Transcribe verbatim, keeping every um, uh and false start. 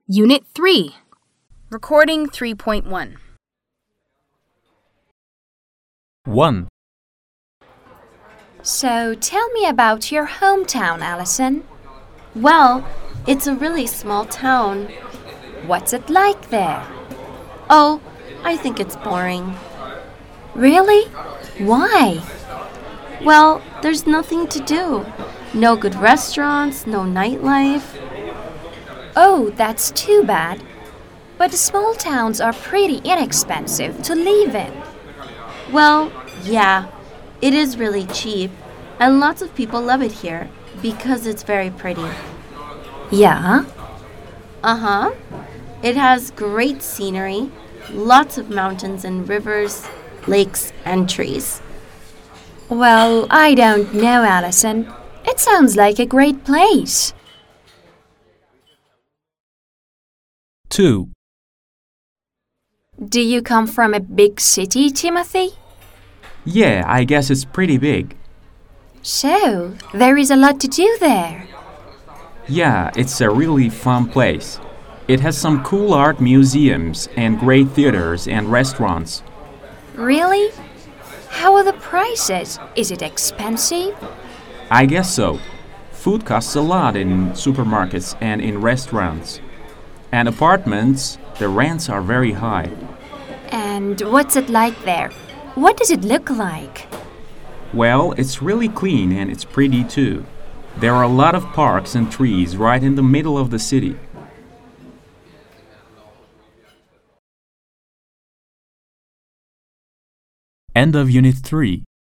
Unit three. Recording three point one. one. So tell me about your hometown, Allison. Well, it's a really small town. What's it like there? Oh, I think it's boring. Really? Why? Well, there's nothing to do. No good restaurants, no nightlife. Oh, that's too bad. But the small towns are pretty inexpensive to live in. Well, yeah, it is really cheap, and lots of people love it here because it's very pretty. Yeah? Uh-huh. It has great scenery, lots of mountains and rivers, lakes and trees. Well, I don't know, Allison. It sounds like a great place. two. Do you come from a big city, Timothy? Yeah, I guess it's pretty big. So, there is a lot to do there. Yeah, it's a really fun place. It has some cool art museums and great theaters and restaurants. Really? How are the prices? Is it expensive? I guess so. Food costs a lot in supermarkets and in restaurants. And apartments, the rents are very high. And what's it like there? What does it look like? Well, it's really clean and it's pretty too. There are a lot of parks and trees right in the middle of the city. End of Unit three.